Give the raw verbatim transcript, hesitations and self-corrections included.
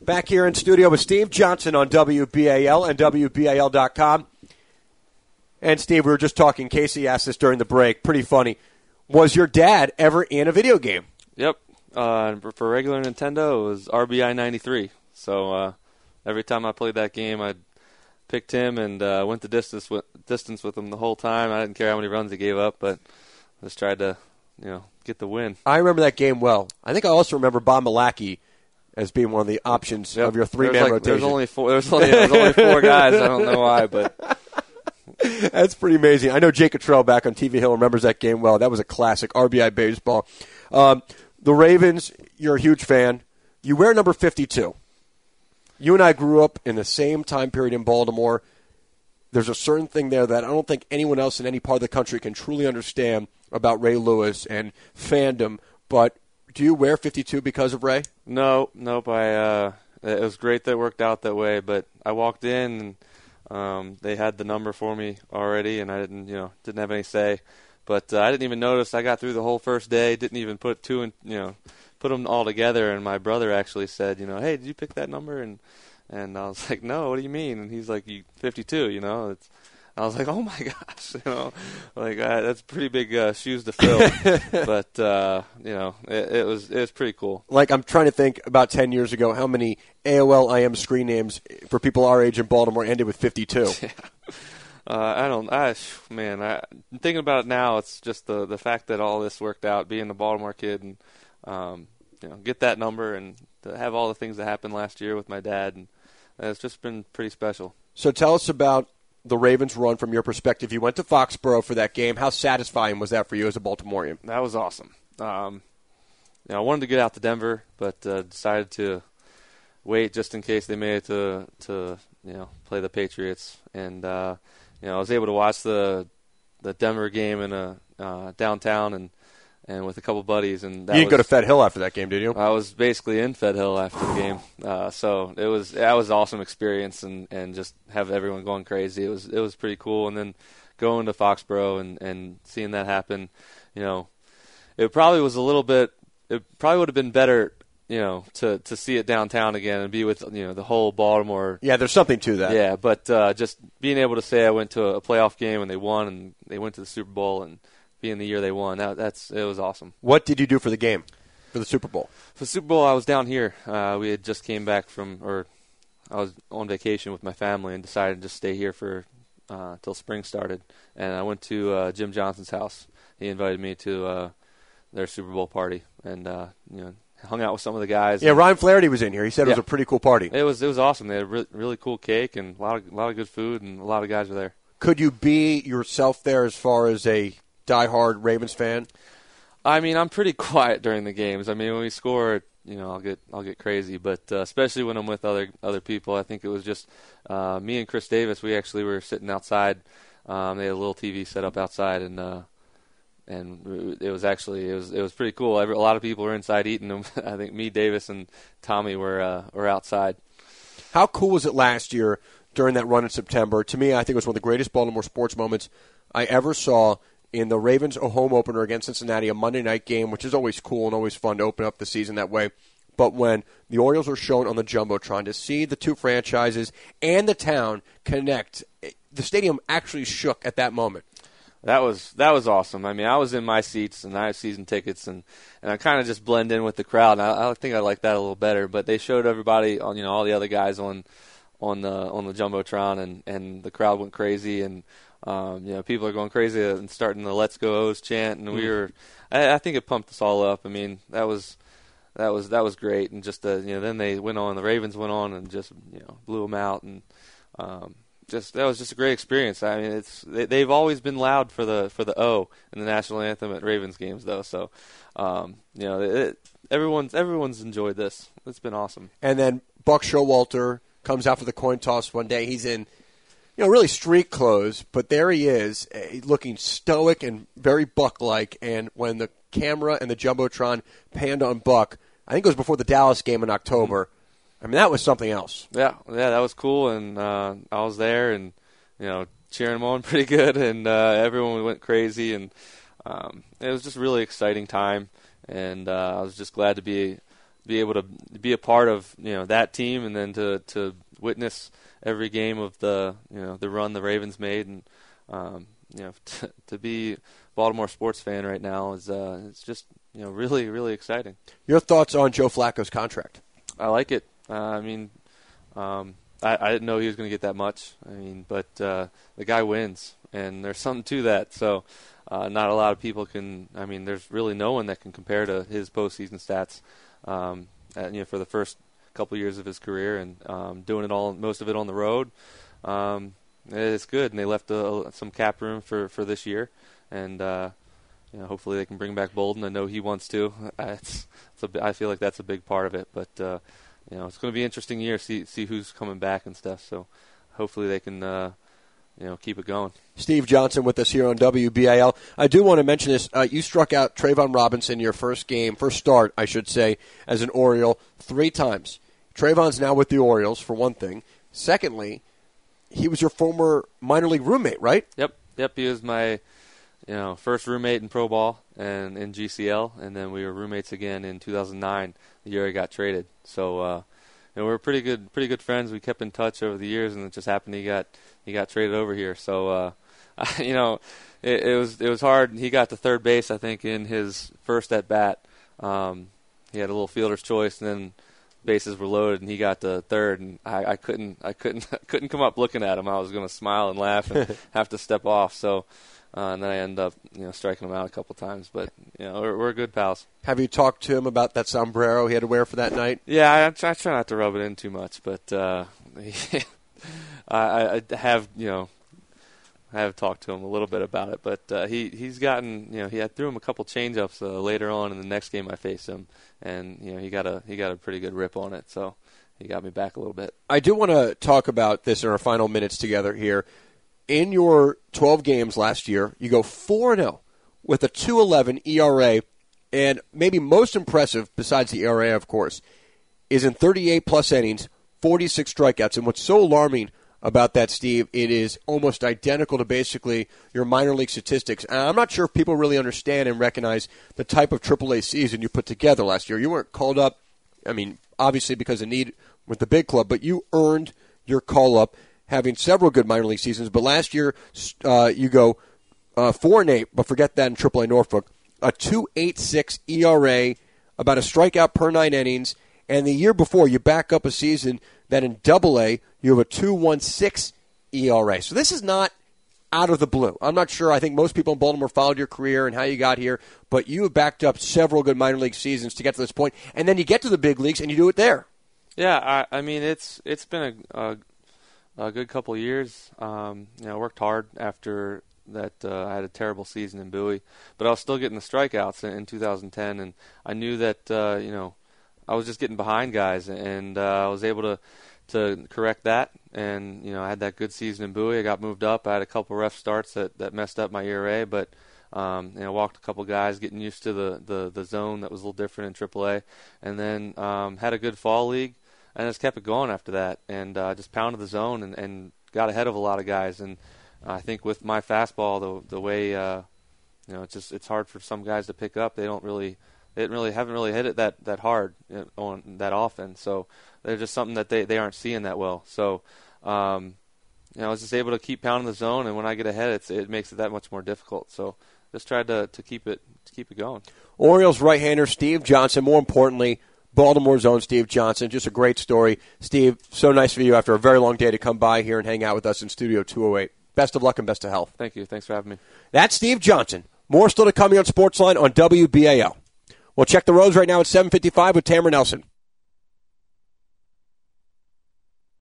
Back here in studio with Steve Johnson on W B A L and W B A L dot com. And, Steve, we were just talking. Casey asked this during the break. Pretty funny. Was your dad ever in a video game? Yep. Uh, for regular Nintendo, it was R B I ninety-three. So uh, every time I played that game, I picked him and uh, went the distance with, distance with him the whole time. I didn't care how many runs he gave up, but just tried to, you know, get the win. I remember that game well. I think I also remember Bob Malachy as being one of the options yep. of your three-man like, rotation. There's only four. There's only, there's only four guys. I don't know why, but that's pretty amazing. I know Jake Cottrell back on T V Hill remembers that game well. That was a classic R B I baseball. Um, the Ravens, you're a huge fan. You wear number fifty-two. You and I grew up in the same time period in Baltimore. There's a certain thing there that I don't think anyone else in any part of the country can truly understand about Ray Lewis and fandom. But do you wear fifty-two because of Ray? No, nope. I uh, it was great that it worked out that way. But I walked in and um, they had the number for me already, and I didn't, you know, didn't have any say. But uh, I didn't even notice. I got through the whole first day. Didn't even put two and you know. put them all together, and my brother actually said, you know, hey, did you pick that number? And and I was like, no, what do you mean? And he's like, you fifty-two, you know. It's, I was like, oh my gosh, you know, like uh, that's pretty big uh, shoes to fill. But uh, you know, it, it was it was pretty cool. Like I'm trying to think about ten years ago, how many A O L I M screen names for people our age in Baltimore ended with fifty-two. Yeah. Uh, I don't, I, man, I, thinking about it now, it's just the the fact that all this worked out, being a Baltimore kid, and um, you know, get that number and to have all the things that happened last year with my dad, and it's just been pretty special. So tell us about the Ravens run from your perspective. You went to Foxborough for that game. How satisfying was that for you as a Baltimorean? That was awesome. Um, you know, I wanted to get out to Denver, but uh, decided to wait just in case they made it to to you know play the Patriots, and uh, you know I was able to watch the the Denver game in a uh, downtown and. And with a couple buddies, and that you didn't was, go to Fed Hill after that game, did you? I was basically in Fed Hill after the game, uh, so it was that was an awesome experience, and, and just have everyone going crazy. It was it was pretty cool, and then going to Foxborough and, and seeing that happen, you know, it probably was a little bit. It probably would have been better, you know, to, to see it downtown again and be with you know the whole Baltimore. Yeah, there's something to that. Yeah, but uh, just being able to say I went to a playoff game and they won, and they went to the Super Bowl and. Being the year they won, that, that's it was awesome. What did you do for the game, for the Super Bowl? For the Super Bowl, I was down here. Uh, we had just came back from, or I was on vacation with my family and decided to just stay here for uh, till spring started. And I went to uh, Jim Johnson's house. He invited me to uh, their Super Bowl party, and uh, you know, hung out with some of the guys. Yeah, Ryan Flaherty was in here. He said yeah. it was a pretty cool party. It was it was awesome. They had re- really cool cake and a lot of a lot of good food, and a lot of guys were there. Could you be yourself there as far as a diehard Ravens fan? I mean, I'm pretty quiet during the games. I mean, when we score, you know, I'll get I'll get crazy. But uh, especially when I'm with other other people, I think it was just uh, me and Chris Davis. We actually were sitting outside. Um, they had a little T V set up outside, and uh, and it was actually it was it was pretty cool. Every, a lot of people were inside eating them. I think me, Davis, and Tommy were uh, were outside. How cool was it last year during that run in September? To me, I think it was one of the greatest Baltimore sports moments I ever saw. In the Ravens a home opener against Cincinnati, a Monday night game, which is always cool and always fun to open up the season that way. But when the Orioles were shown on the Jumbotron, to see the two franchises and the town connect, the stadium actually shook at that moment. That was that was awesome. I mean, I was in my seats and I had season tickets, and, and I kind of just blend in with the crowd. And I, I think I like that a little better. But they showed everybody, on you know, all the other guys on on the on the Jumbotron, and, and the crowd went crazy, and um, you know, people are going crazy and starting the "Let's Go O's" chant, and we were. I, I think it pumped us all up. I mean, that was that was that was great, and just uh, you know, then they went on. The Ravens went on and just you know blew them out, and um, just that was just a great experience. I mean, it's they, they've always been loud for the for the O in the national anthem at Ravens games, though. So um, you know, it, everyone's everyone's enjoyed this. It's been awesome. And then Buck Showalter comes out for the coin toss one day. He's in, you know, really street clothes, but there he is, uh, looking stoic and very Buck-like. And when the camera and the Jumbotron panned on Buck, I think it was before the Dallas game in October. I mean, that was something else. Yeah, yeah, that was cool, and uh, I was there, and you know, cheering him on pretty good, and uh, everyone went crazy, and um, it was just a really exciting time, and uh, I was just glad to be, be able to be a part of you know that team, and then to to witness every game of the you know the run the Ravens made, and um, you know to, to be a Baltimore sports fan right now is uh, it's just you know really really exciting. Your thoughts on Joe Flacco's contract? I like it. Uh, I mean, um, I, I didn't know he was going to get that much. I mean, but uh, the guy wins, and there's something to that. So. Uh, not a lot of people can. I mean, there's really no one that can compare to his postseason stats. Um, at, you know, for the first couple years of his career, and um, doing it all, most of it on the road, um, it's good. And they left a, some cap room for, for this year, and uh, you know, hopefully they can bring back Bolden. I know he wants to. It's, it's a, I feel like that's a big part of it. But uh, you know, it's going to be an interesting year. See see who's coming back and stuff. So hopefully they can. Uh, You know, keep it going. Steve Johnson with us here on W B A L. I do want to mention this. Uh, you struck out Trayvon Robinson your first game, first start, I should say, as an Oriole three times. Trayvon's now with the Orioles, for one thing. Secondly, he was your former minor league roommate, right? Yep, yep. He was my, you know, first roommate in pro ball and in G C L, and then we were roommates again in two thousand nine, the year he got traded. So, uh, you know, we were pretty good, pretty good friends. We kept in touch over the years, and it just happened he got. He got traded over here, so uh, you know it, it was it was hard. He got to third base, I think, in his first at bat. Um, he had a little fielder's choice, and then bases were loaded, and he got to third. And I, I couldn't I couldn't couldn't come up looking at him. I was going to smile and laugh and have to step off. So uh, and then I ended up you know striking him out a couple times. But you know we're, we're good pals. Have you talked to him about that sombrero he had to wear for that night? Yeah, I, I try, I try not to rub it in too much, but. Uh, I, I have, you know, I have talked to him a little bit about it, but uh, he he's gotten, you know, he had threw him a couple changeups uh, later on in the next game I faced him, and you know he got a he got a pretty good rip on it, so he got me back a little bit. I do want to talk about this in our final minutes together here. In your twelve games last year, you go four and oh with a two eleven E R A, and maybe most impressive, besides the E R A, of course, is in thirty-eight plus innings. forty-six strikeouts. And what's so alarming about that, Steve, it is almost identical to basically your minor league statistics. And I'm not sure if people really understand and recognize the type of triple A season you put together last year. You weren't called up, I mean, obviously because of need with the big club, but you earned your call-up having several good minor league seasons. But last year, uh, you go uh, four and eight, but forget that in triple A Norfolk, a two eighty-six E R A, about a strikeout per nine innings. And the year before, you back up a season that in double A, you have a two sixteen E R A. So this is not out of the blue. I'm not sure. I think most people in Baltimore followed your career and how you got here, but you have backed up several good minor league seasons to get to this point, and then you get to the big leagues and you do it there. Yeah, I, I mean, it's it's been a, a, a good couple of years. Um, you know, I worked hard after that. Uh, I had a terrible season in Bowie, but I was still getting the strikeouts in, in two thousand ten, and I knew that, uh, you know, I was just getting behind guys, and uh, I was able to to correct that. And you know, I had that good season in Bowie. I got moved up. I had a couple rough starts that, that messed up my E R A, but um, you know, walked a couple guys, getting used to the, the, the zone that was a little different in triple A, and then um, had a good fall league, and just kept it going after that, and uh, just pounded the zone and, and got ahead of a lot of guys. And I think with my fastball, the the way uh, you know, it's just it's hard for some guys to pick up. They don't really. They didn't really haven't really hit it that, that hard on that often, so they're just something that they, they aren't seeing that well. So, um, you know, I was just able to keep pounding the zone, and when I get ahead, it's, it makes it that much more difficult. So, just tried to, to keep it to keep it going. Orioles right-hander Steve Johnson. More importantly, Baltimore's own Steve Johnson. Just a great story, Steve. So nice for you after a very long day to come by here and hang out with us in Studio two oh eight. Best of luck and best of health. Thank you. Thanks for having me. That's Steve Johnson. More still to come here on Sportsline on W B A L. We'll check the roads right now at seven fifty-five with Tamara Nelson.